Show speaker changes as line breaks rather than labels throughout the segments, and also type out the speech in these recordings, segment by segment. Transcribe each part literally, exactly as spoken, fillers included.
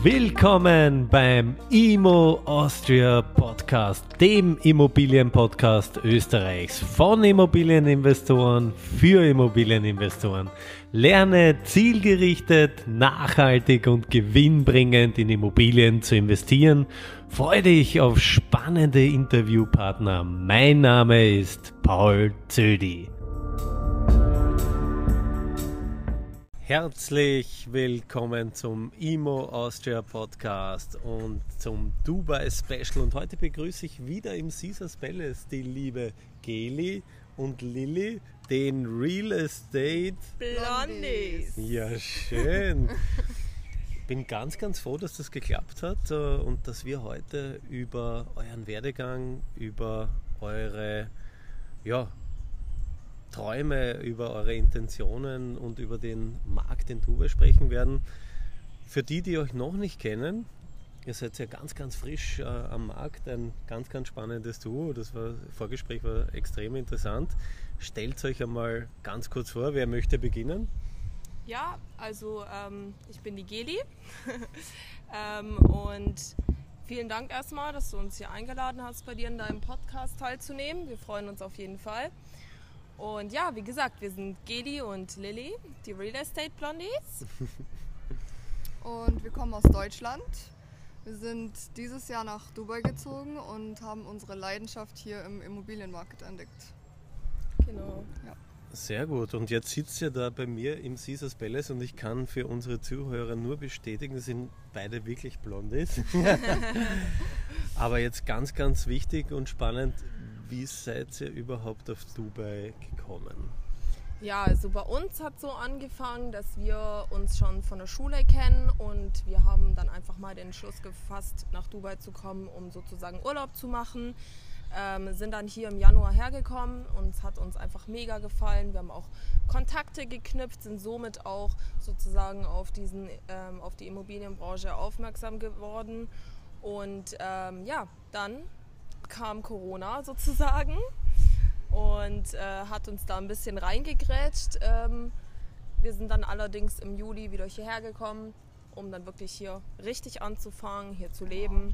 Willkommen beim Immo Austria Podcast, dem Immobilienpodcast Österreichs von Immobilieninvestoren für Immobilieninvestoren. Lerne zielgerichtet, nachhaltig und gewinnbringend in Immobilien zu investieren. Freue dich auf spannende Interviewpartner. Mein Name ist Paul Zödi. Herzlich willkommen zum Immo Austria Podcast und zum Dubai Special. Und heute begrüße ich wieder im Caesars Palace die liebe Geli und Lilly, den Real Estate
Blondies.
Ja, schön. Bin ganz, ganz froh, dass das geklappt hat und dass wir heute über euren Werdegang, über eure ja, Träume, über eure Intentionen und über den Markt in Dubai sprechen werden. Für die, die euch noch nicht kennen, ihr seid ja ganz, ganz frisch äh, am Markt, ein ganz, ganz spannendes Duo. Das war, Vorgespräch war extrem interessant. Stellt euch einmal ganz kurz vor, wer möchte beginnen?
Ja, also ähm, ich bin die Geli ähm, und vielen Dank erstmal, dass du uns hier eingeladen hast, bei dir in deinem Podcast teilzunehmen. Wir freuen uns auf jeden Fall. Und ja, wie gesagt, wir sind Geli und Lilly, die Real Estate Blondies.
Und wir kommen aus Deutschland. Wir sind dieses Jahr nach Dubai gezogen und haben unsere Leidenschaft hier im Immobilienmarkt entdeckt.
Genau.
Ja.
Sehr gut. Und jetzt sitzt ihr da bei mir im Caesars Palace und ich kann für unsere Zuhörer nur bestätigen, sind beide wirklich Blondies. Aber jetzt ganz, ganz wichtig und spannend, wie seid ihr überhaupt auf Dubai gekommen?
Ja, also bei uns hat so angefangen, dass wir uns schon von der Schule kennen und wir haben dann einfach mal den Entschluss gefasst, nach Dubai zu kommen, um sozusagen Urlaub zu machen. Ähm, sind dann hier im Januar hergekommen und es hat uns einfach mega gefallen. Wir haben auch Kontakte geknüpft, sind somit auch sozusagen auf, diesen, ähm, auf die Immobilienbranche aufmerksam geworden. Und ähm, ja, dann kam Corona sozusagen und äh, hat uns da ein bisschen reingegrätscht. Ähm, wir sind dann allerdings im Juli wieder hierher gekommen, um dann wirklich hier richtig anzufangen, hier zu leben.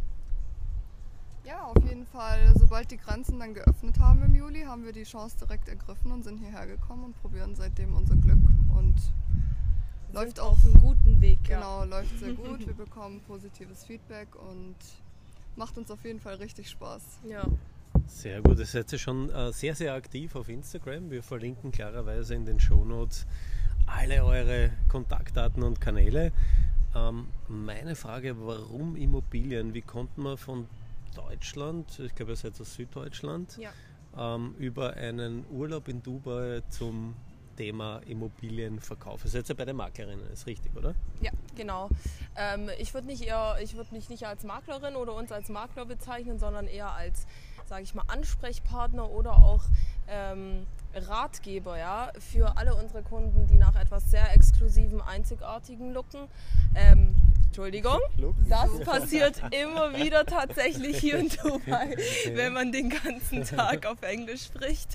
Ja, auf jeden Fall. Sobald die Grenzen dann geöffnet haben im Juli, haben wir die Chance direkt ergriffen und sind hierher gekommen und probieren seitdem unser Glück. Und
Sind
läuft
auf einem guten Weg.
Genau, läuft sehr gut. Wir bekommen positives Feedback und macht uns auf jeden Fall richtig Spaß.
Ja.
Sehr gut, ihr seid ja schon äh, sehr, sehr aktiv auf Instagram. Wir verlinken klarerweise in den Shownotes alle eure Kontaktdaten und Kanäle. Ähm, meine Frage, warum Immobilien? Wie kommt man von Deutschland, ich glaube ihr seid aus Süddeutschland,
Ja.
ähm, über einen Urlaub in Dubai zum Thema Immobilienverkauf? Ihr seid ja beide Maklerinnen, ist richtig, oder?
Ja, genau. Ähm, ich würde nicht eher, ich würde mich nicht als Maklerin oder uns als Makler bezeichnen, sondern eher als, sage ich mal, Ansprechpartner oder auch ähm, Ratgeber, ja, für alle unsere Kunden, die nach etwas sehr Exklusivem, Einzigartigen looken. Ähm, Entschuldigung, das passiert immer wieder tatsächlich hier in Dubai, wenn man den ganzen Tag auf Englisch spricht.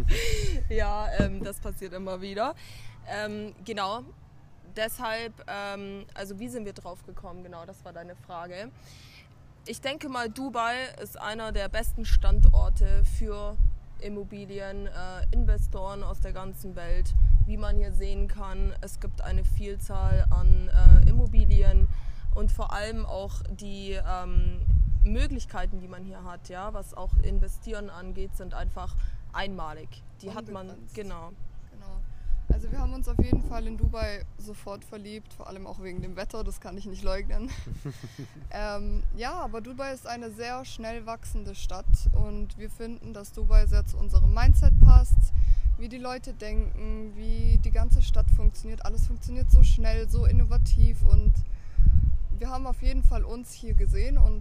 Ja, ähm, das passiert immer wieder. Ähm, genau, deshalb, ähm, also wie sind wir drauf gekommen? Genau, das war deine Frage. Ich denke mal, Dubai ist einer der besten Standorte für Immobilien, äh, Investoren aus der ganzen Welt. Wie man hier sehen kann, es gibt eine Vielzahl an äh, Immobilien und vor allem auch die ähm, Möglichkeiten, die man hier hat, ja, was auch Investieren angeht, sind einfach einmalig. Die hat man, genau.
Genau. Also wir haben uns auf jeden Fall in Dubai sofort verliebt, vor allem auch wegen dem Wetter, das kann ich nicht leugnen. ähm, ja, aber Dubai ist eine sehr schnell wachsende Stadt und wir finden, dass Dubai sehr zu unserem Mindset passt, wie die Leute denken, wie die ganze Stadt funktioniert. Alles funktioniert so schnell, so innovativ und wir haben auf jeden Fall uns hier gesehen und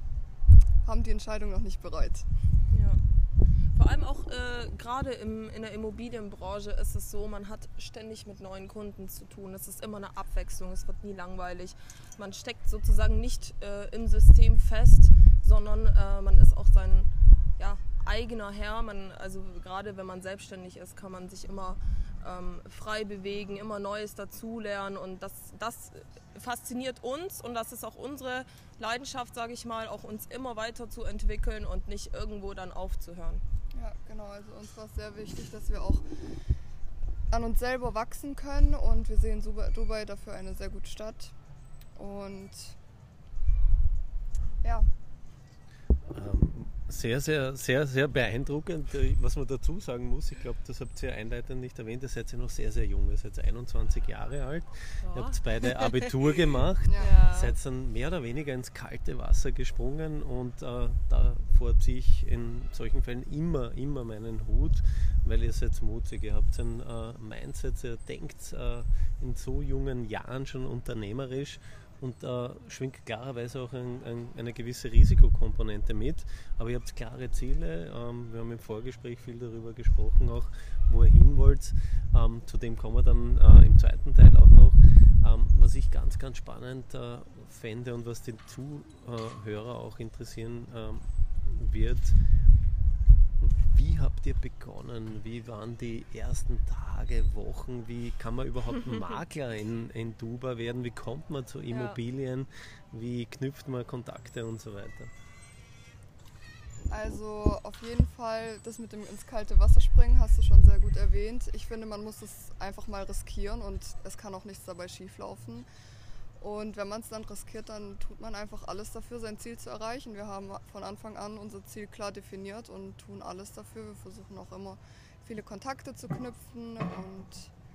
haben die Entscheidung noch nicht bereut.
Ja. Vor allem auch äh, gerade im, in der Immobilienbranche ist es so, man hat ständig mit neuen Kunden zu tun. Es ist immer eine Abwechslung, es wird nie langweilig. Man steckt sozusagen nicht äh, im System fest, sondern äh, man ist auch sein ja, eigener Herr. Man, also gerade wenn man selbstständig ist, kann man sich immer ähm, frei bewegen, immer Neues dazulernen und das, das fasziniert uns und das ist auch unsere Leidenschaft, sage ich mal, auch uns immer weiter zu entwickeln und nicht irgendwo dann aufzuhören.
Ja, genau, also uns war es sehr wichtig, dass wir auch an uns selber wachsen können und wir sehen Dubai dafür eine sehr gute Stadt und ja.
Ähm, sehr, sehr, sehr, sehr beeindruckend, was man dazu sagen muss. Ich glaube, das habt ihr einleitend nicht erwähnt, ihr seid ja noch sehr, sehr jung, ihr seid einundzwanzig Jahre alt, ja. Ihr habt beide Abitur gemacht,
ja.
Seid dann mehr oder weniger ins kalte Wasser gesprungen und äh, davor ziehe ich in solchen Fällen immer, immer meinen Hut, weil ihr seid mutig, ihr habt ein äh, Mindset, ihr denkt äh, in so jungen Jahren schon unternehmerisch. Und da äh, schwingt klarerweise auch ein, ein, eine gewisse Risikokomponente mit. Aber ihr habt klare Ziele. Ähm, wir haben im Vorgespräch viel darüber gesprochen, auch wo ihr hin wollt. Ähm, zu dem kommen wir dann äh, im zweiten Teil auch noch. Ähm, was ich ganz, ganz spannend äh, fände und was den Zuhörer auch interessieren äh, wird, wie habt ihr begonnen? Wie waren die ersten Tage, Wochen? Wie kann man überhaupt Makler in, in Dubai werden? Wie kommt man zu Immobilien? Wie knüpft man Kontakte und so weiter?
Also auf jeden Fall das mit dem ins kalte Wasser springen hast du schon sehr gut erwähnt. Ich finde, man muss es einfach mal riskieren und es kann auch nichts dabei schieflaufen. Und wenn man es dann riskiert, dann tut man einfach alles dafür, sein Ziel zu erreichen. Wir haben von Anfang an unser Ziel klar definiert und tun alles dafür. Wir versuchen auch immer viele Kontakte zu knüpfen und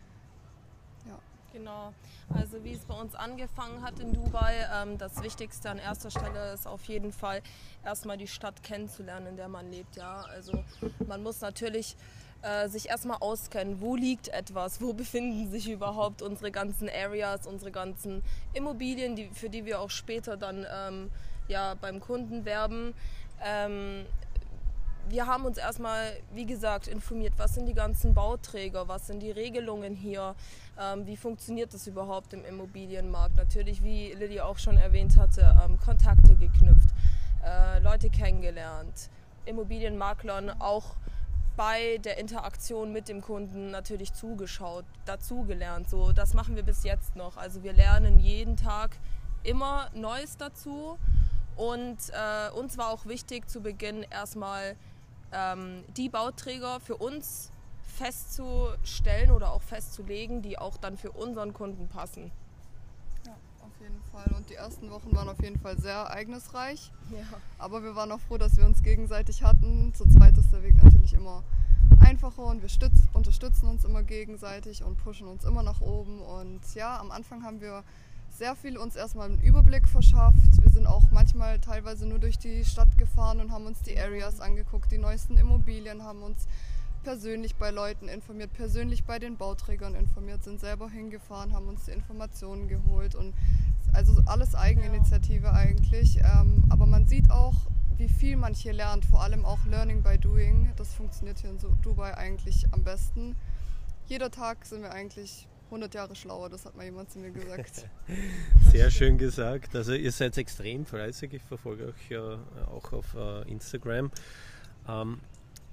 ja.
Genau, also wie es bei uns angefangen hat in Dubai, ähm, das Wichtigste an erster Stelle ist auf jeden Fall erstmal die Stadt kennenzulernen, in der man lebt. Ja? Also man muss natürlich äh, sich erstmal auskennen, wo liegt etwas, wo befinden sich überhaupt unsere ganzen Areas, unsere ganzen Immobilien, die, für die wir auch später dann ähm, ja, beim Kunden werben. Ähm, Wir haben uns erstmal, wie gesagt, informiert, was sind die ganzen Bauträger, was sind die Regelungen hier, ähm, wie funktioniert das überhaupt im Immobilienmarkt. Natürlich, wie Lilly auch schon erwähnt hatte, ähm, Kontakte geknüpft, äh, Leute kennengelernt, Immobilienmaklern auch bei der Interaktion mit dem Kunden natürlich zugeschaut, dazugelernt. So, das machen wir bis jetzt noch. Also wir lernen jeden Tag immer Neues dazu. Und äh, uns war auch wichtig zu Beginn erstmal ähm, die Bauträger für uns festzustellen oder auch festzulegen, die auch dann für unseren Kunden passen.
Ja, auf jeden Fall. Und die ersten Wochen waren auf jeden Fall sehr ereignisreich.
Ja.
Aber wir waren auch froh, dass wir uns gegenseitig hatten. Zu zweit ist der Weg natürlich immer einfacher und wir stütz, unterstützen uns immer gegenseitig und pushen uns immer nach oben. Und ja, am Anfang haben wir sehr viel uns erstmal einen Überblick verschafft. Wir sind auch manchmal teilweise nur durch die Stadt gefahren und haben uns die Areas angeguckt, die neuesten Immobilien, haben uns persönlich bei Leuten informiert, persönlich bei den Bauträgern informiert, sind selber hingefahren, haben uns die Informationen geholt und also alles Eigeninitiative ja. eigentlich. Ähm, aber man sieht auch, wie viel man hier lernt, vor allem auch Learning by Doing. Das funktioniert hier in Dubai eigentlich am besten. Jeder Tag sind wir eigentlich hundert Jahre schlauer, das hat mal jemand zu mir gesagt.
Sehr schön gesagt. Also ihr seid extrem fleißig, ich verfolge euch ja auch auf uh, Instagram. Ähm,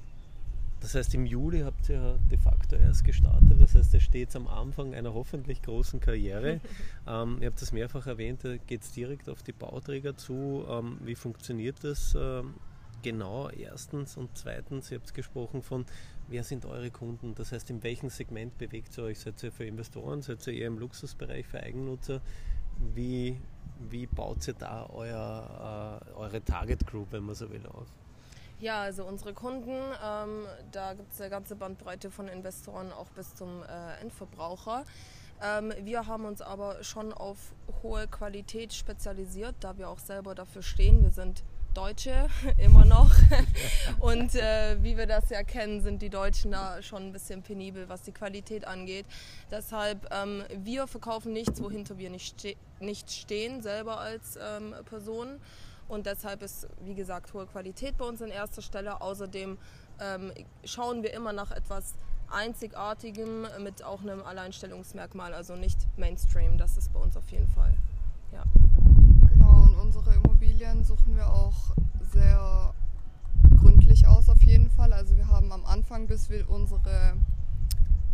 das heißt, im Juli habt ihr de facto erst gestartet, das heißt, ihr steht am Anfang einer hoffentlich großen Karriere. ähm, ihr habt das mehrfach erwähnt, da geht es direkt auf die Bauträger zu. Ähm, wie funktioniert das ähm, genau? Erstens und zweitens, ihr habt gesprochen von, wer sind eure Kunden? Das heißt, in welchem Segment bewegt ihr euch? Seid ihr für Investoren? Seid ihr eher im Luxusbereich für Eigennutzer? Wie, wie baut ihr da euer, äh, eure Target Group, wenn man so will, auf?
Ja, also unsere Kunden, ähm, da gibt es eine ganze Bandbreite von Investoren auch bis zum äh, Endverbraucher. Ähm, wir haben uns aber schon auf hohe Qualität spezialisiert, da wir auch selber dafür stehen. Wir sind Deutsche, immer noch. Und äh, wie wir das ja kennen, sind die Deutschen da schon ein bisschen penibel, was die Qualität angeht. Deshalb, ähm, wir verkaufen nichts, wohinter wir nicht, ste- nicht stehen, selber als ähm, Person. Und deshalb ist, wie gesagt, hohe Qualität bei uns an erster Stelle. Außerdem ähm, schauen wir immer nach etwas Einzigartigem mit auch einem Alleinstellungsmerkmal, also nicht Mainstream. Das ist bei uns auf jeden Fall, ja.
Genau, und unsere Immobilien suchen wir auch sehr gründlich aus auf jeden Fall. Also wir haben am Anfang, bis wir unsere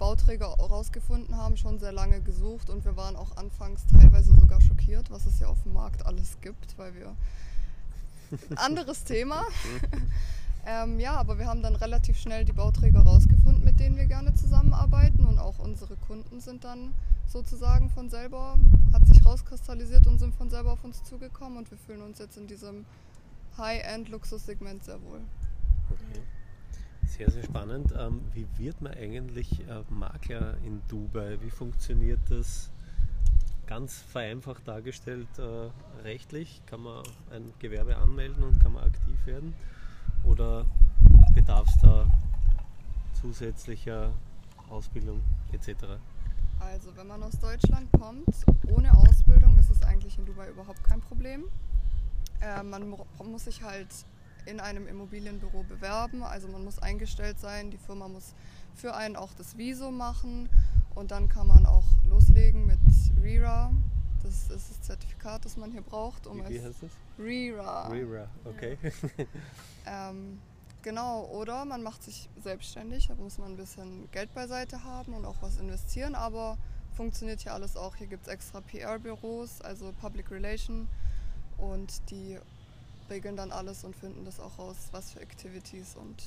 Bauträger rausgefunden haben, schon sehr lange gesucht und wir waren auch anfangs teilweise sogar schockiert, was es ja auf dem Markt alles gibt, weil wir ein anderes Thema. ähm, ja, aber wir haben dann relativ schnell die Bauträger rausgefunden, mit denen wir gerne zusammenarbeiten und auch unsere Kunden sind dann sozusagen von selber, hat sich rauskristallisiert und sind von selber auf uns zugekommen und wir fühlen uns jetzt in diesem High-End-Luxussegment sehr wohl.
Okay. Sehr, sehr spannend. Ähm, wie wird man eigentlich äh, Makler in Dubai? Wie funktioniert das? Ganz vereinfacht dargestellt, äh, rechtlich, kann man ein Gewerbe anmelden und kann man aktiv werden? Oder bedarf es da zusätzlicher Ausbildung et cetera?
Also wenn man aus Deutschland kommt, ohne Ausbildung ist es eigentlich in Dubai überhaupt kein Problem. Äh, man mu- muss sich halt in einem Immobilienbüro bewerben, also man muss eingestellt sein, die Firma muss für einen auch das Visum machen und dann kann man auch loslegen mit R E R A. Das ist das Zertifikat, das man hier braucht. Um
Wie, wie
es
heißt das?
R E R A.
R E R A, okay.
Ähm, genau, oder man macht sich selbstständig, da muss man ein bisschen Geld beiseite haben und auch was investieren, aber funktioniert hier alles auch. Hier gibt es extra P R-Büros, also Public Relation und die regeln dann alles und finden das auch raus, was für Activities und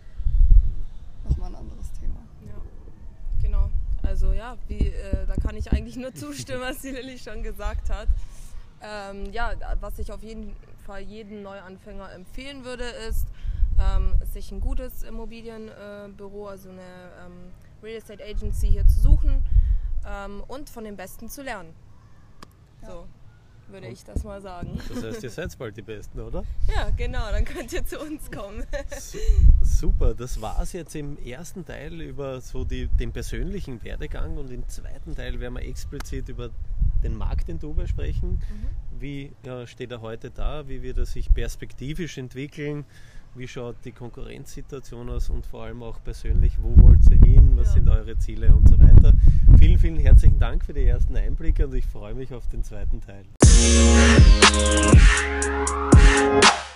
nochmal ein anderes Thema.
Ja, genau. Also ja, wie, äh, da kann ich eigentlich nur zustimmen, was die Lilly schon gesagt hat. Ähm, ja, was ich auf jeden Fall jedem Neuanfänger empfehlen würde, ist, ähm, sich ein gutes Immobilienbüro, äh, also eine ähm, Real Estate Agency hier zu suchen ähm, und von den Besten zu lernen.
Ja.
So würde ich das mal sagen.
Das heißt, ihr seid bald die Besten, oder?
Ja, genau, dann könnt ihr zu uns kommen.
Su- Super, das war es jetzt im ersten Teil über so die, den persönlichen Werdegang und im zweiten Teil werden wir explizit über den Markt in Dubai sprechen.
Mhm.
Wie ja, steht er heute da? Wie wird er sich perspektivisch entwickeln? Wie schaut die Konkurrenzsituation aus und vor allem auch persönlich, wo wollt ihr hin? Was
Ja.
sind eure Ziele und so weiter? Vielen, vielen herzlichen Dank für die ersten Einblicke und ich freue mich auf den zweiten Teil.